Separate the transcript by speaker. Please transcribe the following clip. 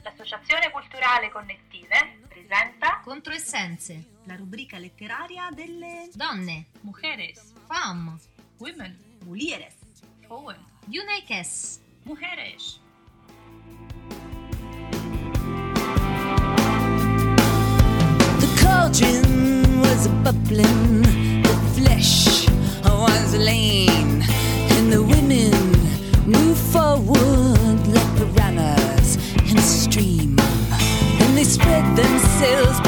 Speaker 1: L'Associazione Culturale Connettive presenta
Speaker 2: Controessenze,
Speaker 3: la rubrica letteraria delle
Speaker 2: donne,
Speaker 4: mujeres,
Speaker 2: femmes,
Speaker 4: women,
Speaker 3: mulieres,
Speaker 4: vrouwen,
Speaker 2: uniques.
Speaker 4: mujeres.
Speaker 5: The cauldron was bubbling, the flesh was lean, and the women moved forward like piranhas in a stream, and they spread themselves